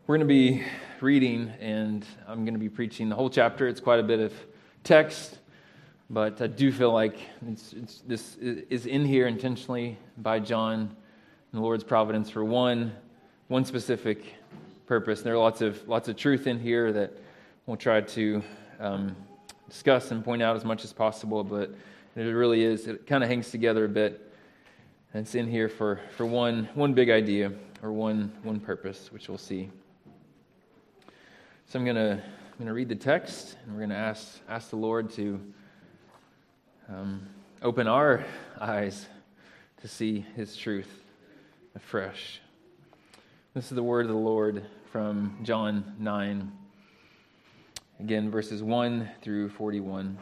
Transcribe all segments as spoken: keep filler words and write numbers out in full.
We're going to be reading, and I'm going to be preaching the whole chapter. It's quite a bit of text, but I do feel like it's, it's, this is in here intentionally by John and the Lord's providence for one one specific purpose. There are lots of lots of truth in here that we'll try to um, discuss and point out as much as possible, but it really is, it kind of hangs together a bit, and it's in here for, for one one big idea or one one purpose, which we'll see. So I'm going to I'm going to read the text, and we're going to ask ask the Lord to um, open our eyes to see His truth afresh. This is the word of the Lord from John nine, again, verses one through forty-one.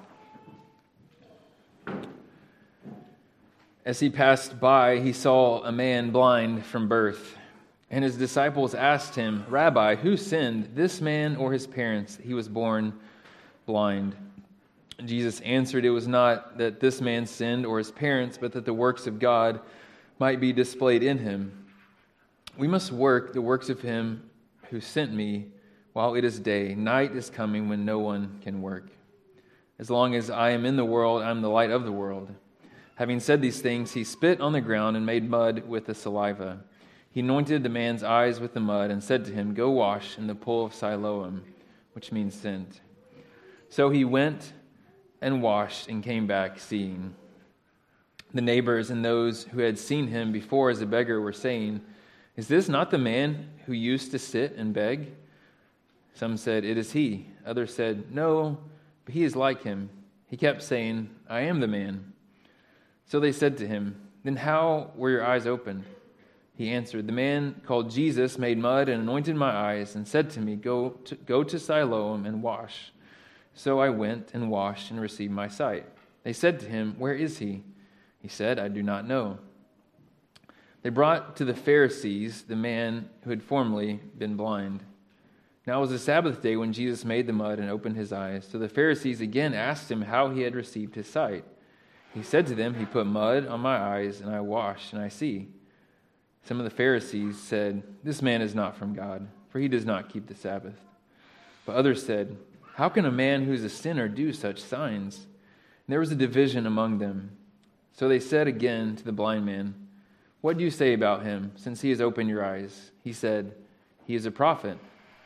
As he passed by, he saw a man blind from birth. And his disciples asked him, "Rabbi, who sinned, this man or his parents, that he was born blind?" Jesus answered, "It was not that this man sinned or his parents, but that the works of God might be displayed in him. We must work the works of him who sent me while it is day. Night is coming when no one can work. As long as I am in the world, I am the light of the world." Having said these things, he spit on the ground and made mud with the saliva. He anointed the man's eyes with the mud and said to him, "Go wash in the pool of Siloam," which means sent. So he went and washed and came back seeing. The neighbors and those who had seen him before as a beggar were saying, "Is this not the man who used to sit and beg?" Some said, "It is he." Others said, "No, but he is like him." He kept saying, "I am the man." So they said to him, "Then how were your eyes opened?" He answered, "The man called Jesus made mud and anointed my eyes and said to me, 'Go to, go to Siloam and wash.' So I went and washed and received my sight." They said to him, "Where is he?" He said, "I do not know." They brought to the Pharisees the man who had formerly been blind. Now it was the Sabbath day when Jesus made the mud and opened his eyes. So the Pharisees again asked him how he had received his sight. He said to them, "He put mud on my eyes, and I washed, and I see." Some of the Pharisees said, "This man is not from God, for he does not keep the Sabbath." But others said, "How can a man who is a sinner do such signs?" And there was a division among them. So they said again to the blind man, "What do you say about him, since he has opened your eyes?" He said, "He is a prophet."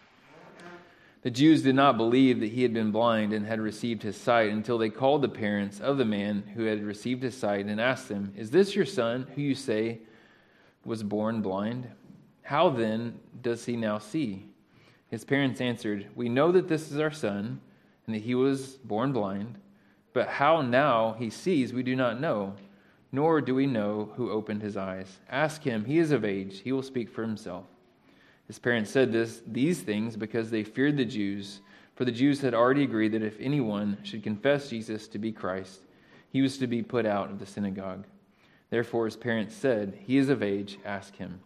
The Jews did not believe that he had been blind and had received his sight until they called the parents of the man who had received his sight and asked them, "Is this your son, who you say was born blind? How then does he now see?" His parents answered, "We know that this is our son, and that he was born blind, but how now he sees we do not know, nor do we know who opened his eyes. Ask him, he is of age, he will speak for himself." His parents said this these things because they feared the Jews, for the Jews had already agreed that if anyone should confess Jesus to be Christ, he was to be put out of the synagogue. Therefore his parents said, "He is of age, ask him."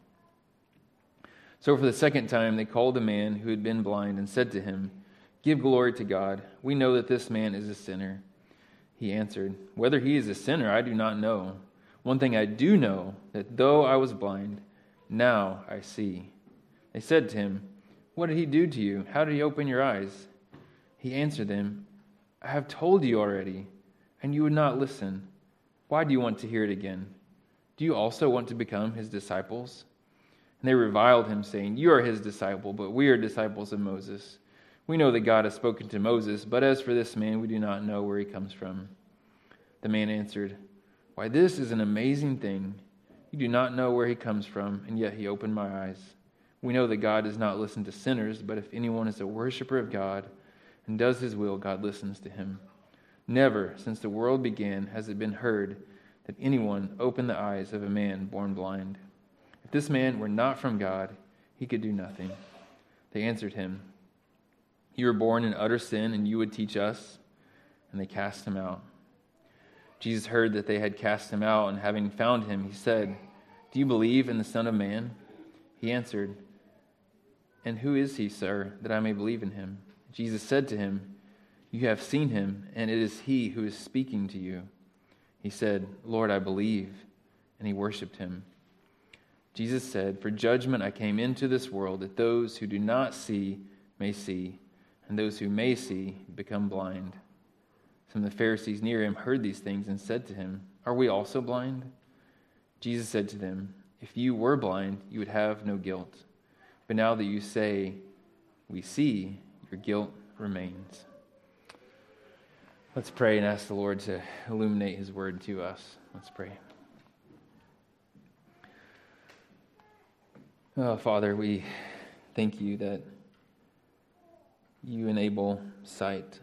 So for the second time they called the man who had been blind and said to him, "Give glory to God. We know that this man is a sinner." He answered, "Whether he is a sinner, I do not know. One thing I do know, that though I was blind, now I see." They said to him, "What did he do to you? How did he open your eyes?" He answered them, "I have told you already, and you would not listen. Why do you want to hear it again? Do you also want to become his disciples?" And they reviled him, saying, "You are his disciple, but we are disciples of Moses. We know that God has spoken to Moses, but as for this man, we do not know where he comes from." The man answered, "Why, this is an amazing thing. You do not know where he comes from, and yet he opened my eyes. We know that God does not listen to sinners, but if anyone is a worshiper of God and does his will, God listens to him. Never, since the world began, has it been heard that anyone opened the eyes of a man born blind. If this man were not from God, he could do nothing." They answered him, "You were born in utter sin, and you would teach us?" And they cast him out. Jesus heard that they had cast him out, and having found him, he said, "Do you believe in the Son of Man?" He answered, "And who is he, sir, that I may believe in him?" Jesus said to him, "You have seen him, and it is he who is speaking to you." He said, "Lord, I believe," and he worshipped him. Jesus said, "For judgment I came into this world, that those who do not see may see, and those who may see become blind." Some of the Pharisees near him heard these things and said to him, "Are we also blind?" Jesus said to them, "If you were blind, you would have no guilt. But now that you say, 'We see,' your guilt remains." Let's pray and ask the Lord to illuminate his word to us. Let's pray. Oh, Father, we thank you that you enable sight.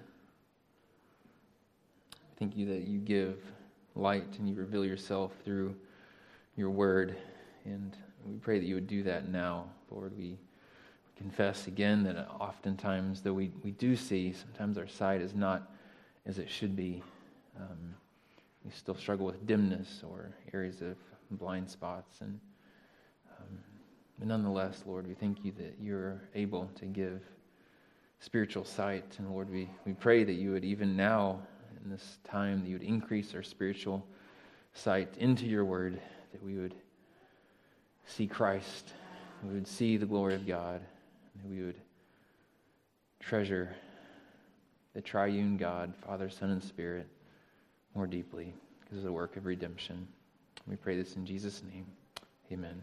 Thank you that you give light and you reveal yourself through your word. And we pray that you would do that now, Lord. We confess again that oftentimes, though we, we do see, sometimes our sight is not as it should be. Um, we still struggle with dimness or areas of blind spots. And um, but nonetheless, Lord, we thank you that you're able to give spiritual sight. And Lord, we, we pray that you would even now, in this time, that you would increase our spiritual sight into your word, that we would see Christ, we would see the glory of God, and that we would treasure the triune God, Father, Son, and Spirit more deeply because of the work of redemption. We pray this in Jesus' name. Amen.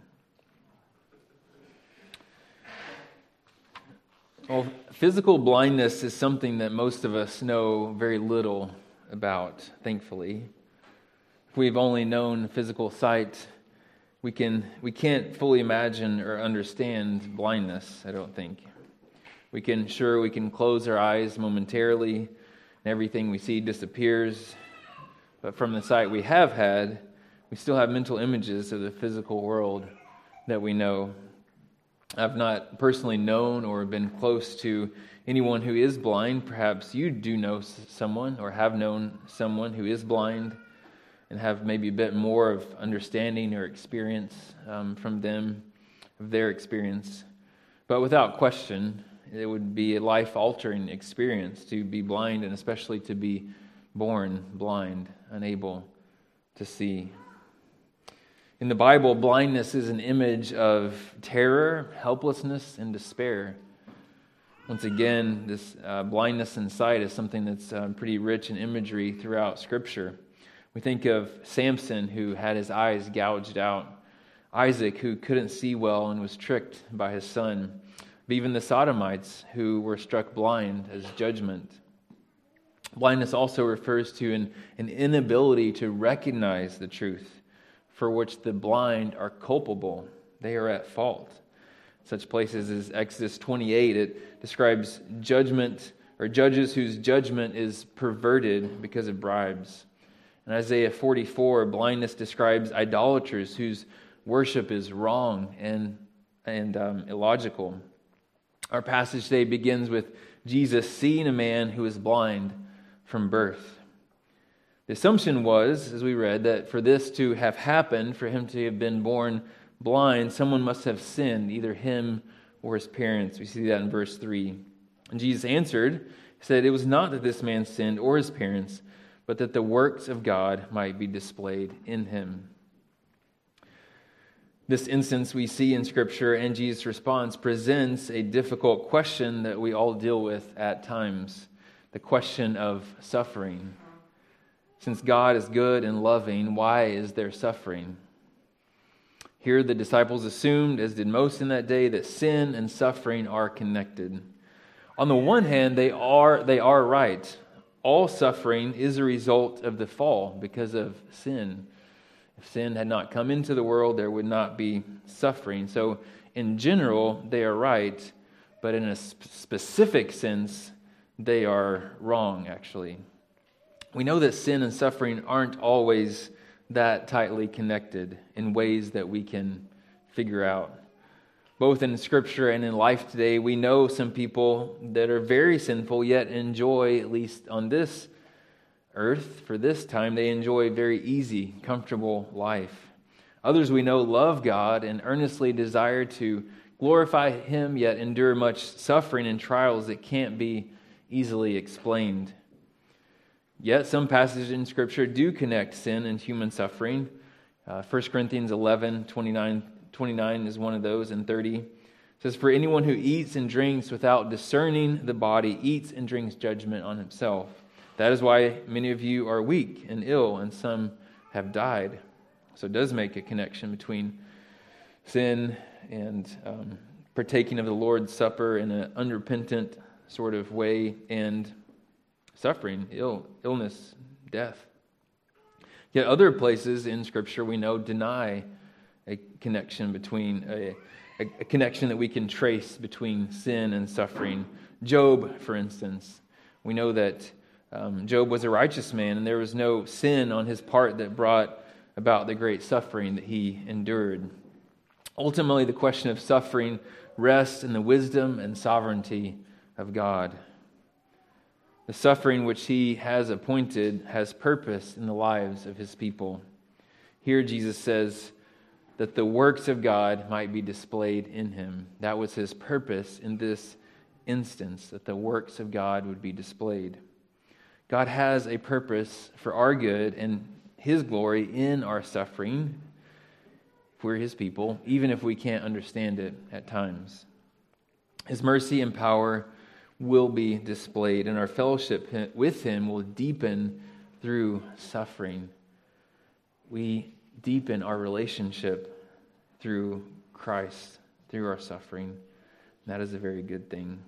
Well, physical blindness is something that most of us know very little about, thankfully. If we've only known physical sight, we can we can't fully imagine or understand blindness, I don't think. We can sure we can close our eyes momentarily and everything we see disappears, but from the sight we have had, we still have mental images of the physical world that we know. I've not personally known or been close to anyone who is blind. Perhaps you do know someone or have known someone who is blind and have maybe a bit more of understanding or experience um, from them, of their experience. But without question, it would be a life-altering experience to be blind, and especially to be born blind, unable to see. In the Bible, blindness is an image of terror, helplessness, and despair. Once again, this uh, blindness in sight is something that's uh, pretty rich in imagery throughout Scripture. We think of Samson, who had his eyes gouged out, Isaac, who couldn't see well and was tricked by his son, but even the Sodomites, who were struck blind as judgment. Blindness also refers to an, an inability to recognize the truth, for which the blind are culpable. They are at fault. Such places as Exodus twenty-eight, it describes judgment or judges whose judgment is perverted because of bribes. In Isaiah forty-four, blindness describes idolaters whose worship is wrong and, and um, illogical. Our passage today begins with Jesus seeing a man who is blind from birth. The assumption was, as we read, that for this to have happened, for him to have been born blind, someone must have sinned, either him or his parents. We see that in verse three. And Jesus answered, he said, "It was not that this man sinned or his parents, but that the works of God might be displayed in him." This instance we see in Scripture, and Jesus' response presents a difficult question that we all deal with at times, the question of suffering. Since God is good and loving, why is there suffering? Here the disciples assumed, as did most in that day, that sin and suffering are connected. On the one hand, they are they are right. All suffering is a result of the fall because of sin. If sin had not come into the world, there would not be suffering. So in general, they are right, but in a specific sense, they are wrong, actually. We know that sin and suffering aren't always that tightly connected in ways that we can figure out. Both in Scripture and in life today, we know some people that are very sinful, yet enjoy, at least on this earth, for this time, they enjoy a very easy, comfortable life. Others we know love God and earnestly desire to glorify Him, yet endure much suffering and trials that can't be easily explained. Yet some passages in Scripture do connect sin and human suffering. Uh, First Corinthians eleven, twenty-nine twenty-nine is one of those, and thirty. It says, "For anyone who eats and drinks without discerning the body eats and drinks judgment on himself. That is why many of you are weak and ill, and some have died." So it does make a connection between sin and um, partaking of the Lord's Supper in an unrepentant sort of way, and suffering, ill, illness, death. Yet other places in Scripture we know deny a connection between a, a, a connection that we can trace between sin and suffering. Job, for instance, we know that um, Job was a righteous man, and there was no sin on his part that brought about the great suffering that he endured. Ultimately, the question of suffering rests in the wisdom and sovereignty of God. The suffering which he has appointed has purpose in the lives of his people. Here Jesus says that the works of God might be displayed in him. That was his purpose in this instance, that the works of God would be displayed. God has a purpose for our good and his glory in our suffering. We're his people, even if we can't understand it at times. His mercy and power will be displayed, and our fellowship with him will deepen through suffering. We deepen our relationship through Christ, through our suffering. And that is a very good thing.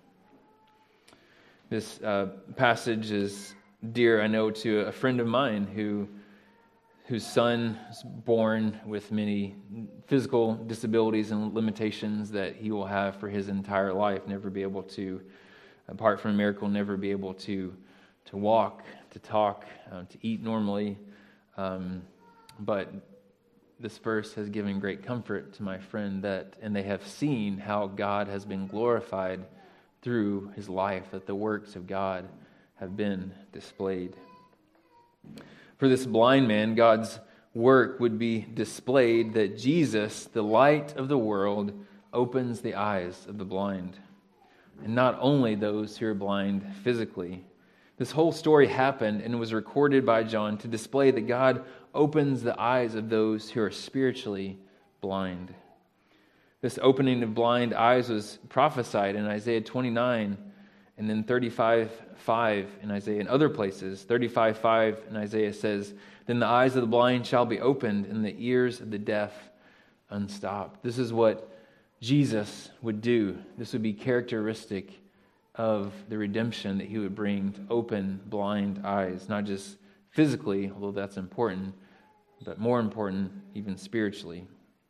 This uh, passage is dear, I know, to a friend of mine who whose son is born with many physical disabilities and limitations that he will have for his entire life, never be able to, apart from a miracle, never be able to to walk, to talk, uh, to eat normally. Um, but this verse has given great comfort to my friend, that, and they have seen how God has been glorified through his life, that the works of God have been displayed. For this blind man, God's work would be displayed, that Jesus, the light of the world, opens the eyes of the blind. And not only those who are blind physically. This whole story happened and was recorded by John to display that God opens the eyes of those who are spiritually blind. This opening of blind eyes was prophesied in Isaiah twenty-nine, and then thirty-five five in Isaiah, and other places. thirty-five five in Isaiah says, "Then the eyes of the blind shall be opened, and the ears of the deaf unstopped." This is what Jesus would do. This would be characteristic of the redemption that he would bring, to open blind eyes, not just physically, although that's important, but more important, even spiritually.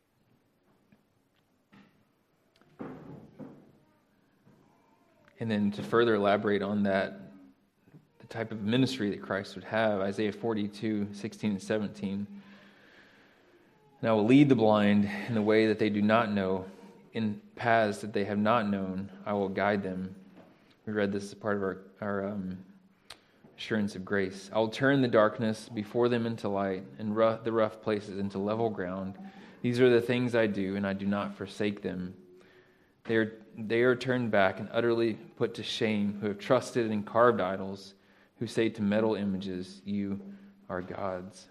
And then to further elaborate on that, the type of ministry that Christ would have, Isaiah forty-two, sixteen and seventeen. "And I will lead the blind in the way that they do not know, in paths that they have not known, I will guide them." We read this as part of our, our um, assurance of grace. "I will turn the darkness before them into light, and rough, the rough places into level ground. These are the things I do, and I do not forsake them. They are, they are turned back and utterly put to shame, who have trusted in carved idols, who say to metal images, 'You are gods.'"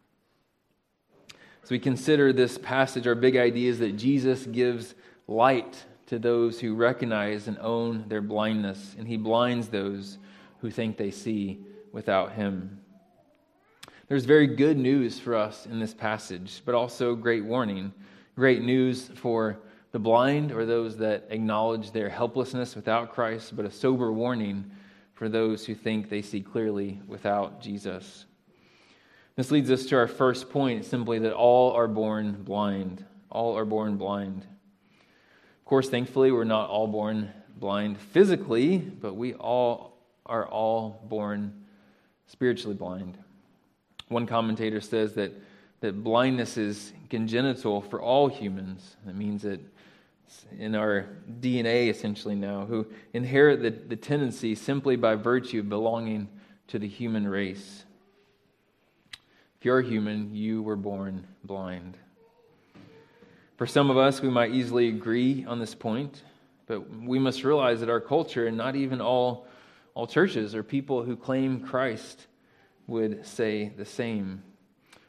As we consider this passage, our big idea is that Jesus gives light to those who recognize and own their blindness, and he blinds those who think they see without him. There's very good news for us in this passage, but also great warning. Great news for the blind, or those that acknowledge their helplessness without Christ, but a sober warning for those who think they see clearly without Jesus. This leads us to our first point, simply that all are born blind. All are born blind. Of course, thankfully, we're not all born blind physically, but we all are all born spiritually blind. One commentator says that, that blindness is congenital for all humans. That means that in our D N A, essentially now, who inherit the, the tendency simply by virtue of belonging to the human race. If you're human, you were born blind. For some of us, we might easily agree on this point, but we must realize that our culture, and not even all, all churches or people who claim Christ, would say the same.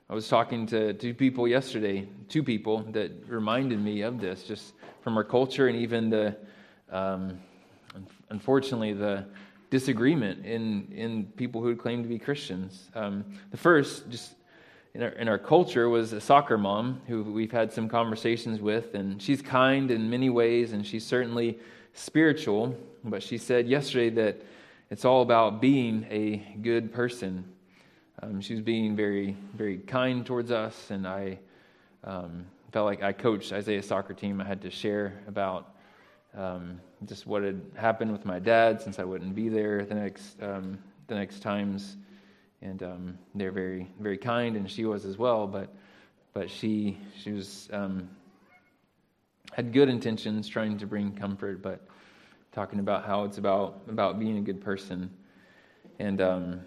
I was talking to two people yesterday, two people that reminded me of this, just from our culture and even the, um, unfortunately, the disagreement in, in people who claim to be Christians. Um, the first, just in our, in our culture, was a soccer mom who we've had some conversations with, and she's kind in many ways, and she's certainly spiritual, but she said yesterday that it's all about being a good person. Um, she was being very, very kind towards us, and I um, felt like I coached Isaiah's soccer team. I had to share about um, just what had happened with my dad since I wouldn't be there the next um, the next times, and um, they're very, very kind, and she was as well. But but she she was um, had good intentions, trying to bring comfort, but talking about how it's about about being a good person, and. Um,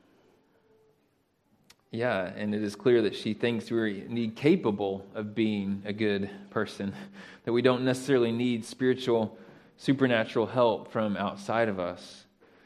Yeah, and it is clear that she thinks we're indeed capable of being a good person, that we don't necessarily need spiritual, supernatural help from outside of us.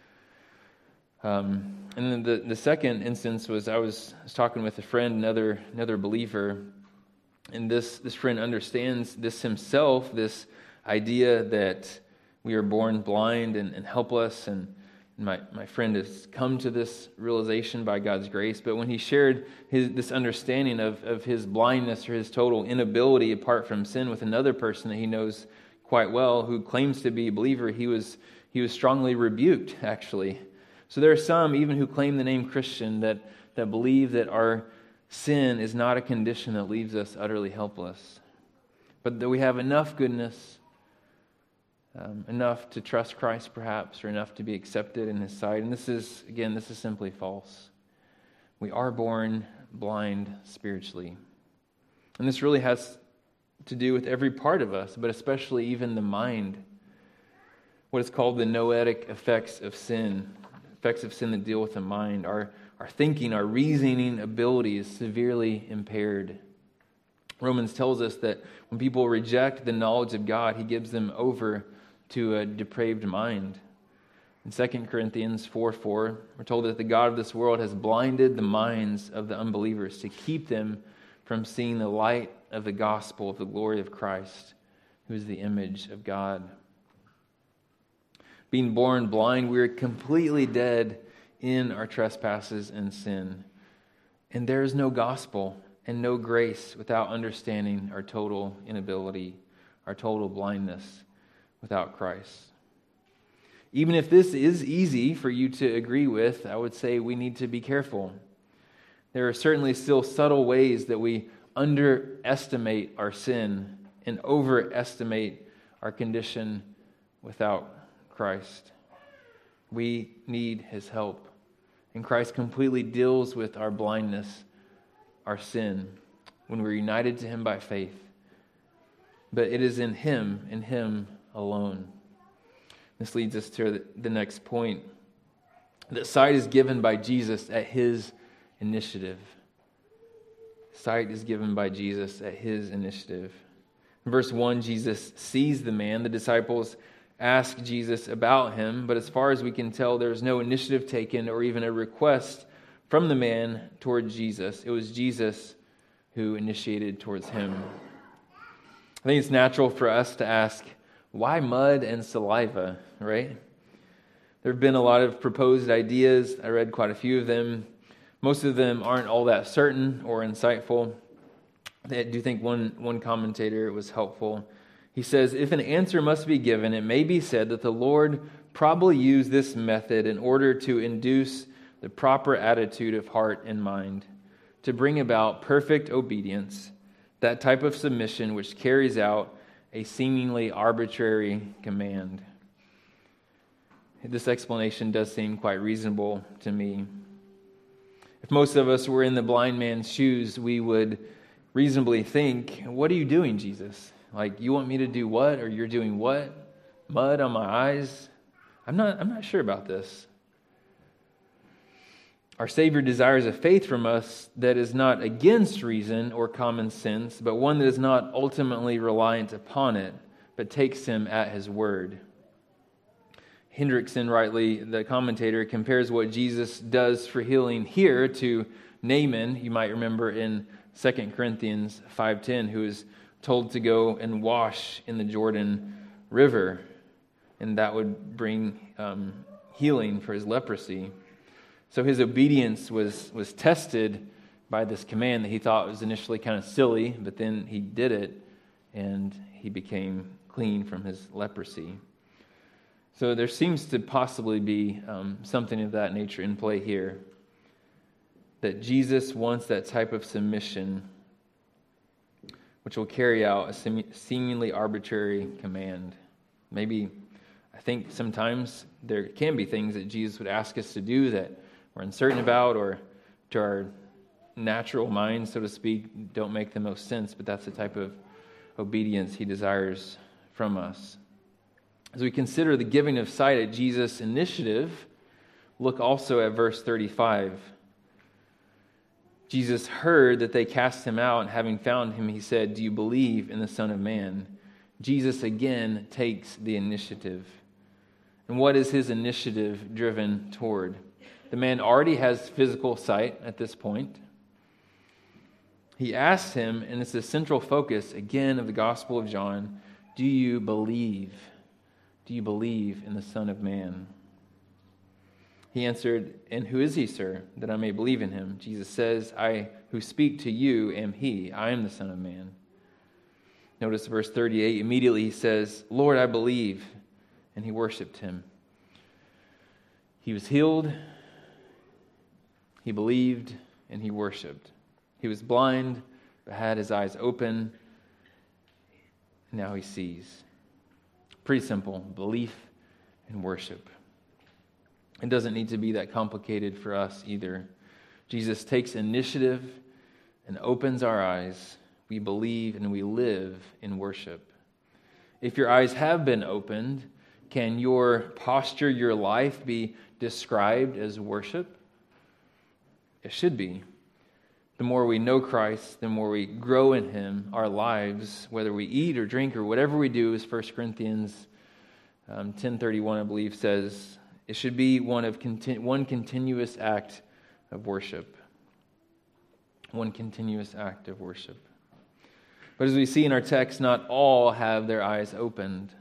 Um, and then the, the second instance was I was, I was talking with a friend, another another believer, and this, this friend understands this himself, this idea that we are born blind and, and helpless, and My my friend has come to this realization by God's grace, but when he shared his this understanding of, of his blindness or his total inability apart from sin with another person that he knows quite well who claims to be a believer, he was he was strongly rebuked, actually. So there are some, even who claim the name Christian, that, that believe that our sin is not a condition that leaves us utterly helpless, but that we have enough goodness, Um, enough to trust Christ perhaps, or enough to be accepted in his sight. And this is, again, this is simply false. We are born blind spiritually. And this really has to do with every part of us, but especially even the mind. What is called the noetic effects of sin, effects of sin that deal with the mind. Our, our thinking, our reasoning ability is severely impaired. Romans tells us that when people reject the knowledge of God, he gives them over to a depraved mind. In Second Corinthians four four, we're told that the God of this world has blinded the minds of the unbelievers to keep them from seeing the light of the gospel of the glory of Christ, who is the image of God. Being born blind, we are completely dead in our trespasses and sin. And there is no gospel and no grace without understanding our total inability, our total blindness without Christ. Even if this is easy for you to agree with, I would say we need to be careful. There are certainly still subtle ways that we underestimate our sin and overestimate our condition without Christ. We need his help. And Christ completely deals with our blindness, our sin, when we're united to him by faith. But it is in him, in him alone. This leads us to the next point. That sight is given by Jesus at his initiative. Sight is given by Jesus at his initiative. In verse one, Jesus sees the man. The disciples ask Jesus about him, but as far as we can tell, there's no initiative taken or even a request from the man toward Jesus. It was Jesus who initiated towards him. I think it's natural for us to ask, why mud and saliva, right? There have been a lot of proposed ideas. I read quite a few of them. Most of them aren't all that certain or insightful. I do think one, one commentator was helpful. He says, if an answer must be given, it may be said that the Lord probably used this method in order to induce the proper attitude of heart and mind, to bring about perfect obedience, that type of submission which carries out a seemingly arbitrary command. This explanation does seem quite reasonable to me. If most of us were in the blind man's shoes, we would reasonably think, what are you doing, Jesus? Like, you want me to do what, or you're doing what? Mud on my eyes? I'm not, I'm not sure about this. Our Savior desires a faith from us that is not against reason or common sense, but one that is not ultimately reliant upon it, but takes him at his word. Hendrickson, rightly, the commentator, compares what Jesus does for healing here to Naaman, you might remember in Second Corinthians five ten, who is told to go and wash in the Jordan River, and that would bring um, healing for his leprosy. So his obedience was, was tested by this command that he thought was initially kind of silly, but then he did it, and he became clean from his leprosy. So there seems to possibly be um, something of that nature in play here, that Jesus wants that type of submission which will carry out a seemingly arbitrary command. Maybe, I think sometimes there can be things that Jesus would ask us to do that we're uncertain about, or to our natural mind, so to speak, don't make the most sense, but that's the type of obedience he desires from us. As we consider the giving of sight at Jesus' initiative, look also at verse thirty-five. Jesus heard that they cast him out, and having found him, he said, "Do you believe in the Son of Man?" Jesus again takes the initiative. And what is his initiative driven toward? The man already has physical sight at this point. He asks him, and it's the central focus, again, of the Gospel of John, do you believe? Do you believe in the Son of Man? He answered, "And who is he, sir, that I may believe in him?" Jesus says, "I who speak to you am he. I am the Son of Man." Notice verse thirty-eight. Immediately he says, "Lord, I believe." And he worshiped him. He was healed, he believed, and he worshiped. He was blind, but had his eyes open. Now he sees. Pretty simple. Belief and worship. It doesn't need to be that complicated for us either. Jesus takes initiative and opens our eyes. We believe and we live in worship. If your eyes have been opened, can your posture, your life be described as worship? It should be. The more we know Christ, the more we grow in him, our lives, whether we eat or drink or whatever we do, as First Corinthians um, ten thirty-one, I believe, says, it should be one of conti- one continuous act of worship. One continuous act of worship. But as we see in our text, not all have their eyes opened.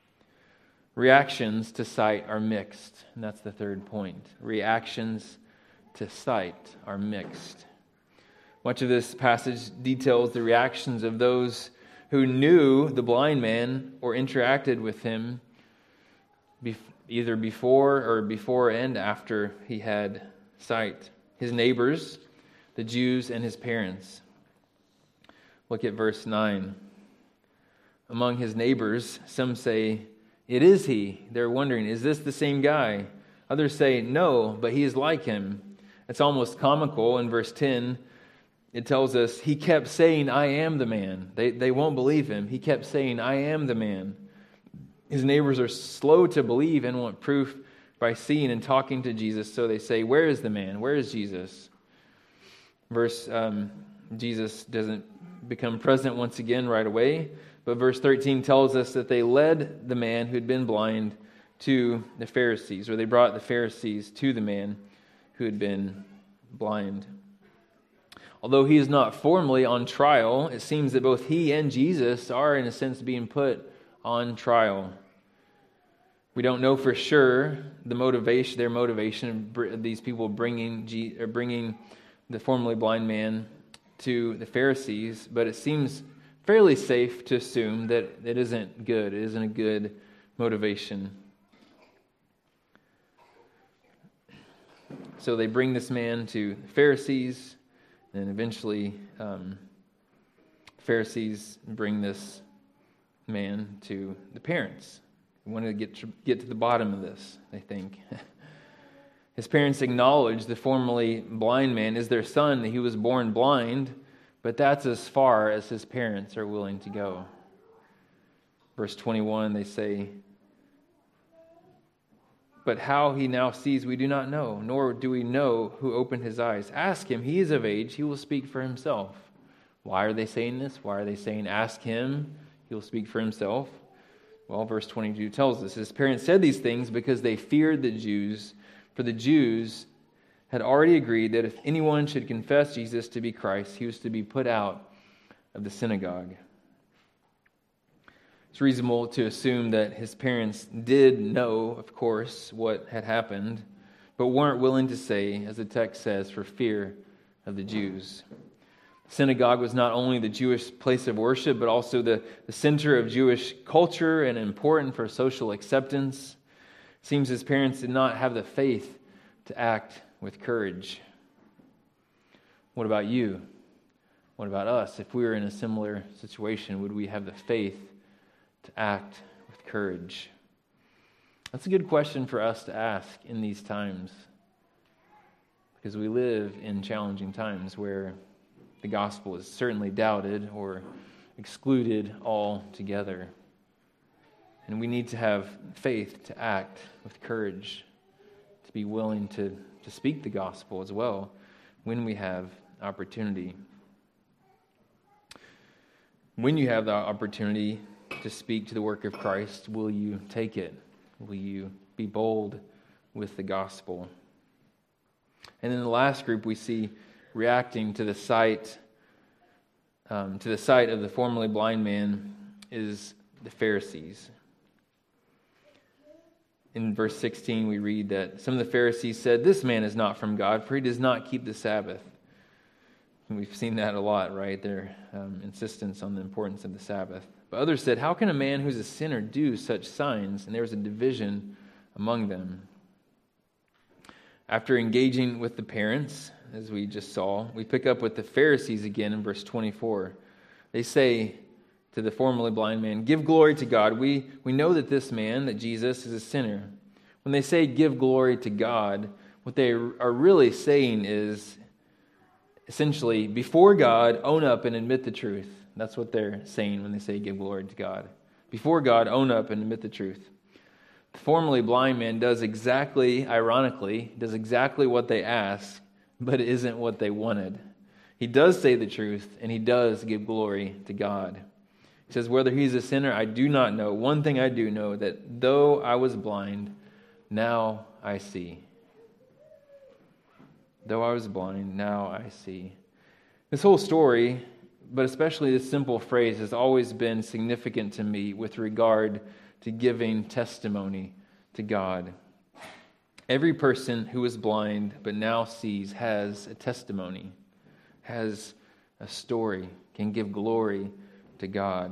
Reactions to sight are mixed, and that's the third point. Reactions to sight are mixed. Much of this passage details the reactions of those who knew the blind man or interacted with him bef- either before or before and after he had sight. His neighbors, the Jews, and his parents. Look at verse nine. Among his neighbors, some say, "It is he." They're wondering, is this the same guy? Others say, "No, but he is like him." It's almost comical. In verse ten, it tells us, he kept saying, "I am the man." They, they won't believe him. He kept saying, "I am the man." His neighbors are slow to believe and want proof by seeing and talking to Jesus. So they say, "Where is the man? Where is Jesus?" Verse, um, Jesus doesn't become present once again right away. But verse thirteen tells us that they led the man who had been blind to the Pharisees, or they brought the Pharisees to the man who had been blind. Although he is not formally on trial, it seems that both he and Jesus are, in a sense, being put on trial. We don't know for sure the motivation, their motivation of these people bringing or bringing the formerly blind man to the Pharisees, but it seems fairly safe to assume that it isn't good. It isn't a good motivation. So they bring this man to the Pharisees, and eventually um, Pharisees bring this man to the parents. They wanted to get to, get to the bottom of this, they think. His parents acknowledge the formerly blind man is their son. He was born blind, but that's as far as his parents are willing to go. Verse twenty-one, they say, "But how he now sees we do not know, nor do we know who opened his eyes. Ask him, he is of age, he will speak for himself." Why are they saying this? Why are they saying, "Ask him, he will speak for himself"? Well, verse twenty-two tells us, his parents said these things because they feared the Jews, for the Jews had already agreed that if anyone should confess Jesus to be Christ, he was to be put out of the synagogue. It's reasonable to assume that his parents did know, of course, what had happened, but weren't willing to say, as the text says, for fear of the Jews. The synagogue was not only the Jewish place of worship, but also the, the center of Jewish culture and important for social acceptance. It seems his parents did not have the faith to act with courage. What about you? What about us? If we were in a similar situation, would we have the faith to act with courage? That's a good question for us to ask in these times, because we live in challenging times where the gospel is certainly doubted or excluded altogether. And we need to have faith to act with courage, to be willing to, to speak the gospel as well when we have opportunity. When you have the opportunity to speak to the work of Christ, will you take it? Will you be bold with the gospel? And in the last group, we see reacting to the sight, um, to the sight of the formerly blind man is the Pharisees. In verse sixteen, we read that some of the Pharisees said, "This man is not from God, for he does not keep the Sabbath." And we've seen that a lot, right? Their um, insistence on the importance of the Sabbath. But others said, "How can a man who's a sinner do such signs?" And there was a division among them. After engaging with the parents, as we just saw, we pick up with the Pharisees again in verse twenty-four. They say to the formerly blind man, "Give glory to God. We, we know that this man, that Jesus, is a sinner." When they say give glory to God, what they are really saying is essentially, before God, own up and admit the truth. That's what they're saying when they say give glory to God. Before God, own up and admit the truth. The formerly blind man does exactly, ironically, does exactly what they ask, but it isn't what they wanted. He does say the truth, and he does give glory to God. He says, "Whether he's a sinner, I do not know. One thing I do know, that though I was blind, now I see." Though I was blind, now I see. This whole story, but especially this simple phrase, has always been significant to me with regard to giving testimony to God. Every person who is blind but now sees has a testimony, has a story, can give glory to God.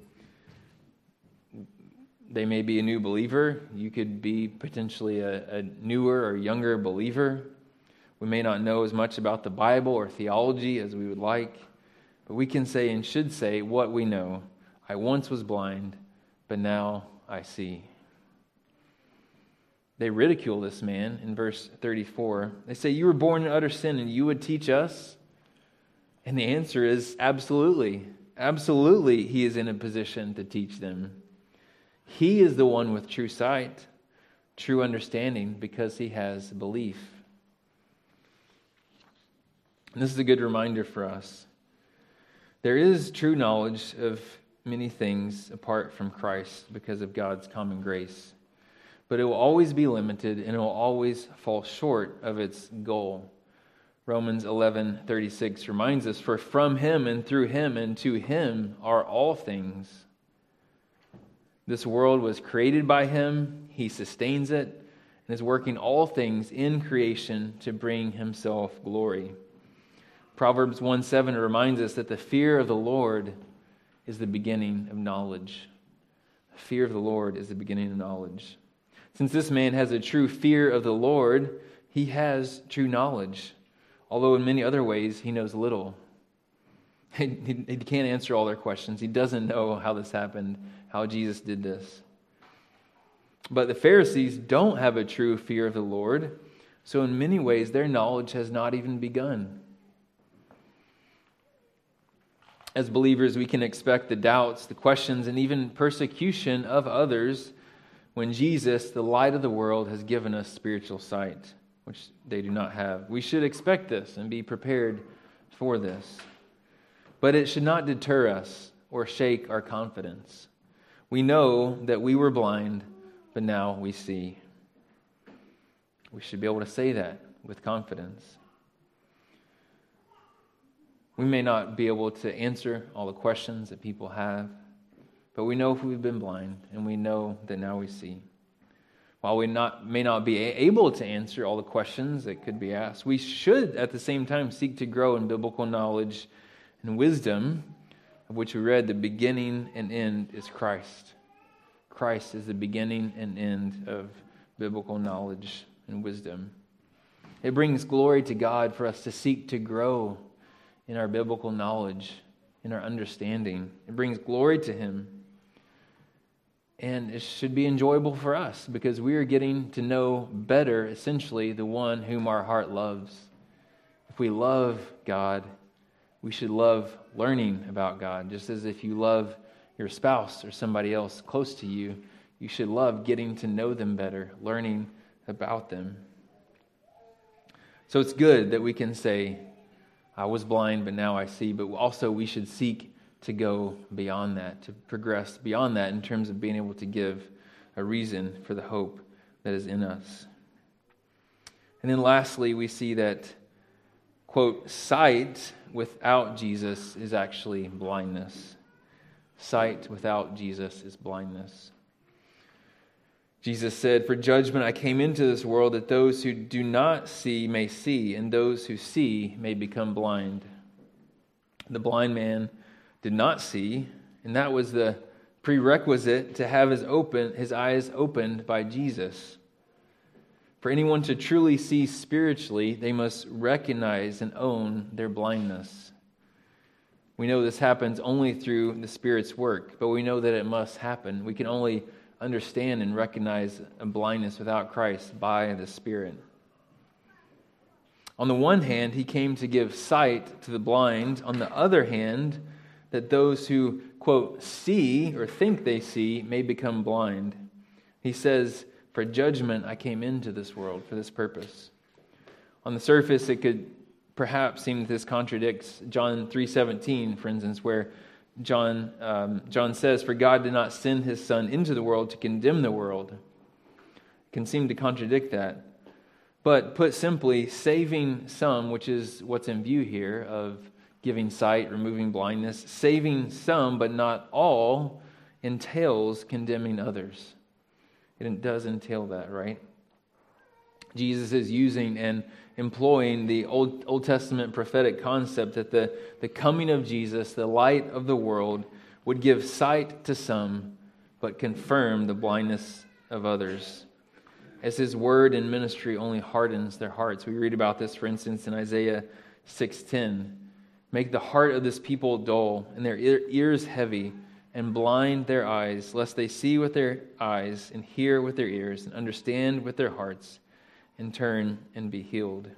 They may be a new believer. You could be potentially a, a newer or younger believer. We may not know as much about the Bible or theology as we would like, but we can say and should say what we know. I once was blind, but now I see. They ridicule this man in verse thirty-four. They say, "You were born in utter sin and you would teach us?" And the answer is absolutely. Absolutely, he is in a position to teach them. He is the one with true sight, true understanding, because he has belief. And this is a good reminder for us. There is true knowledge of many things apart from Christ because of God's common grace. But it will always be limited and it will always fall short of its goal. Romans eleven thirty-six reminds us, "For from him and through him and to him are all things. This world was created by him, he sustains it, and is working all things in creation to bring himself glory." Proverbs one seven reminds us that the fear of the Lord is the beginning of knowledge. The fear of the Lord is the beginning of knowledge. Since this man has a true fear of the Lord, he has true knowledge. Although in many other ways, he knows little. He, he can't answer all their questions. He doesn't know how this happened, how Jesus did this. But the Pharisees don't have a true fear of the Lord, so in many ways, their knowledge has not even begun. As believers, we can expect the doubts, the questions, and even persecution of others when Jesus, the light of the world, has given us spiritual sight, which they do not have. We should expect this and be prepared for this. But it should not deter us or shake our confidence. We know that we were blind, but now we see. We should be able to say that with confidence. We may not be able to answer all the questions that people have, but we know if we've been blind, and we know that now we see. While we not, may not be able to answer all the questions that could be asked, we should at the same time seek to grow in biblical knowledge and wisdom, of which we read the beginning and end is Christ. Christ is the beginning and end of biblical knowledge and wisdom. It brings glory to God for us to seek to grow in our biblical knowledge, in our understanding. It brings glory to Him. And it should be enjoyable for us because we are getting to know better, essentially, the one whom our heart loves. If we love God, we should love learning about God. Just as if you love your spouse or somebody else close to you, you should love getting to know them better, learning about them. So it's good that we can say, I was blind, but now I see. But also we should seek to go beyond that, to progress beyond that in terms of being able to give a reason for the hope that is in us. And then lastly, we see that, quote, sight without Jesus is actually blindness. Sight without Jesus is blindness. Jesus said, "For judgment I came into this world, that those who do not see may see, and those who see may become blind." The blind man did not see, and that was the prerequisite to have his open his eyes opened by Jesus. For anyone to truly see spiritually, they must recognize and own their blindness. We know this happens only through the Spirit's work, but we know that it must happen. We can only understand and recognize a blindness without Christ by the Spirit. On the one hand, He came to give sight to the blind. On the other hand, that those who, quote, see or think they see may become blind. He says, "For judgment I came into this world for this purpose." On the surface, it could perhaps seem that this contradicts John three seventeen, for instance, where John um, John says, "For God did not send His Son into the world to condemn the world." It can seem to contradict that. But put simply, saving some, which is what's in view here of giving sight, removing blindness, saving some but not all entails condemning others. It does entail that, right? Jesus is using and employing the Old, Old Testament prophetic concept that the, the coming of Jesus, the light of the world, would give sight to some, but confirm the blindness of others. As His word and ministry only hardens their hearts. We read about this, for instance, in Isaiah six ten. "Make the heart of this people dull, and their ears heavy, and blind their eyes, lest they see with their eyes, and hear with their ears, and understand with their hearts, and turn and be healed."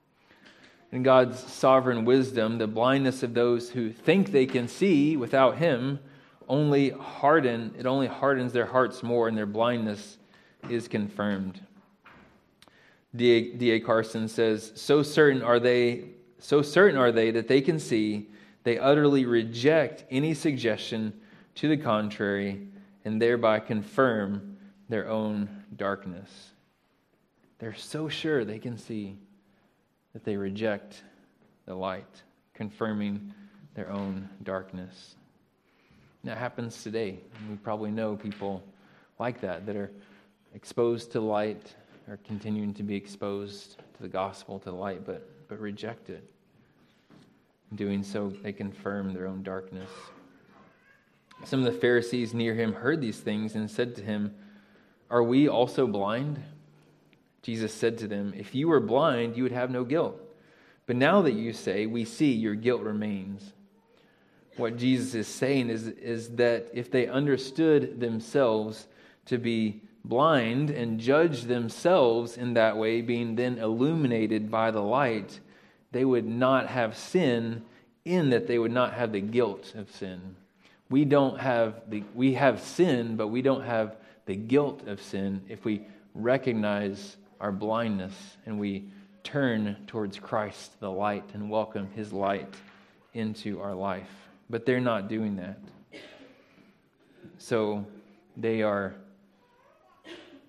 In God's sovereign wisdom, the blindness of those who think they can see without Him only harden, it only hardens their hearts more, and their blindness is confirmed. D A Carson says, "So certain are they, so certain are they that they can see, they utterly reject any suggestion to the contrary, and thereby confirm their own darkness." They're so sure they can see that they reject the light, confirming their own darkness. And that happens today. And we probably know people like that, that are exposed to light, are continuing to be exposed to the gospel, to the light, but, but reject it. In doing so, they confirm their own darkness. Some of the Pharisees near Him heard these things and said to Him, "Are we also blind?" Jesus said to them, "If you were blind, you would have no guilt. But now that you say, 'We see,' your guilt remains." What Jesus is saying is, is that if they understood themselves to be blind and judged themselves in that way, being then illuminated by the light, they would not have sin, in that they would not have the guilt of sin. We don't have the we have sin, but we don't have the guilt of sin if we recognize our blindness and we turn towards Christ, the light, and welcome His light into our life. But they're not doing that. So they are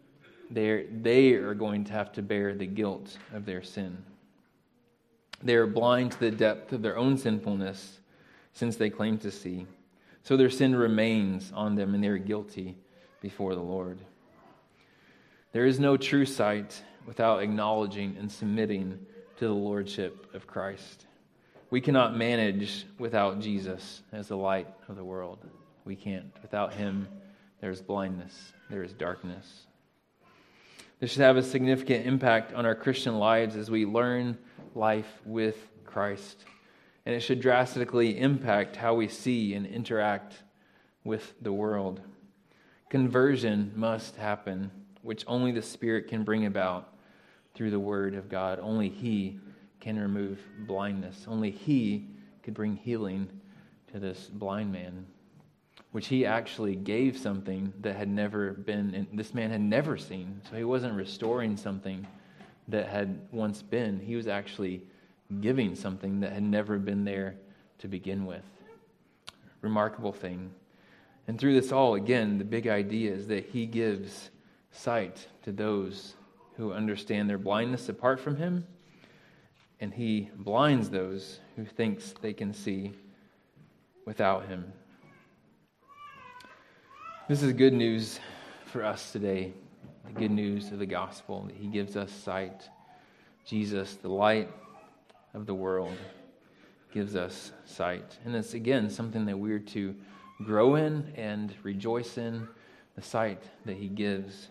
They're, they are going to have to bear the guilt of their sin. They are blind to the depth of their own sinfulness, since they claim to see. So their sin remains on them, and they are guilty before the Lord. There is no true sight without acknowledging and submitting to the lordship of Christ. We cannot manage without Jesus as the light of the world. We can't. Without him, there is blindness, there is darkness. This should have a significant impact on our Christian lives as we learn life with Christ. And it should drastically impact how we see and interact with the world. Conversion must happen, which only the Spirit can bring about through the Word of God. Only He can remove blindness. Only He could bring healing to this blind man, which He actually gave something that had never been, this man had never seen. So He wasn't restoring something that had once been. He was actually giving something that had never been there to begin with. Remarkable thing. And through this all, again, the big idea is that He gives sight to those who understand their blindness apart from Him, and He blinds those who thinks they can see without Him. This is good news for us today, the good news of the gospel, that He gives us sight. Jesus, the light of the world, gives us sight. And it's, again, something that we're to grow in and rejoice in, the sight that He gives.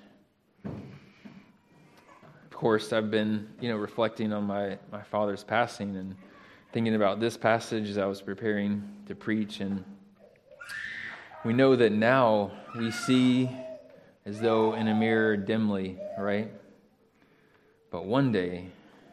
Of course, I've been, you know, reflecting on my, my father's passing and thinking about this passage as I was preparing to preach. And we know that now we see as though in a mirror dimly, right? But one day,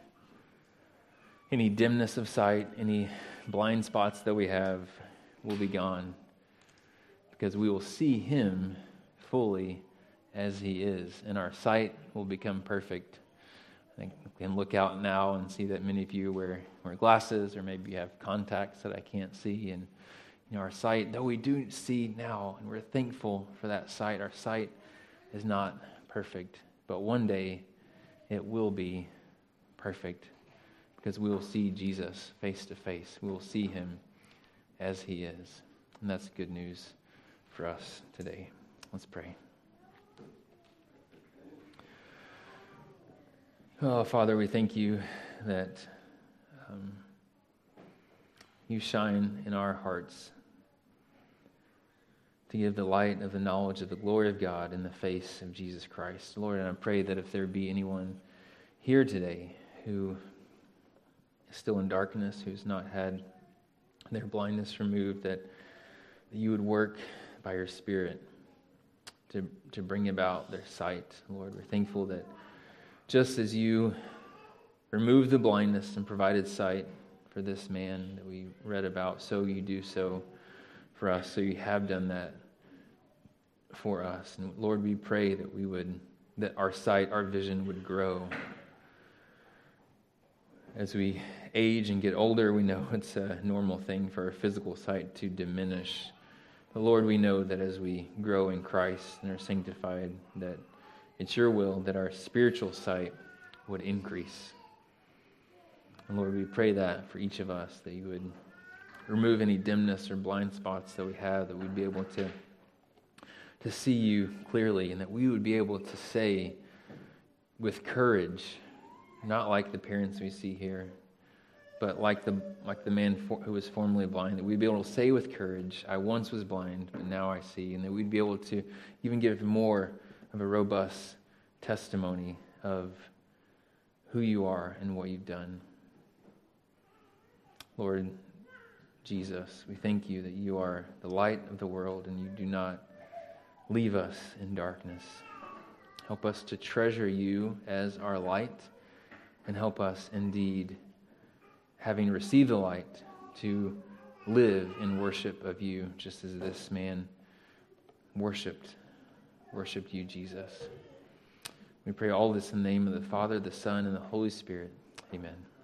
any dimness of sight, any blind spots that we have will be gone, because we will see Him fully as He is, and our sight will become perfect. I think we can look out now and see that many of you wear, wear glasses, or maybe you have contacts that I can't see, and you know, our sight, though we do see now, and we're thankful for that sight, our sight is not perfect, but one day it will be perfect, because we will see Jesus face to face. We will see Him as He is. And that's good news for us today. Let's pray. Oh, Father, we thank You that um, You shine in our hearts to give the light of the knowledge of the glory of God in the face of Jesus Christ. Lord, and I pray that if there be anyone here today who is still in darkness, who's not had their blindness removed, that, that You would work by Your Spirit to, to bring about their sight. Lord, we're thankful that just as You removed the blindness and provided sight for this man that we read about, so You do so for us. So You have done that for us. And Lord, we pray that we would, that our sight, our vision would grow. As we age and get older, we know it's a normal thing for our physical sight to diminish. But Lord, we know that as we grow in Christ and are sanctified, that it's Your will that our spiritual sight would increase. And Lord, we pray that for each of us, that You would remove any dimness or blind spots that we have, that we'd be able to, to see You clearly, and that we would be able to say with courage, not like the parents we see here, but like the like the man for, who was formerly blind, that we'd be able to say with courage, I once was blind, but now I see, and that we'd be able to even give more of a robust testimony of who You are and what You've done. Lord Jesus, we thank You that You are the light of the world, and You do not leave us in darkness. Help us to treasure You as our light, and help us indeed, having received the light, to live in worship of You, just as this man worshipped, worshipped You, Jesus. We pray all this in the name of the Father, the Son, and the Holy Spirit. Amen.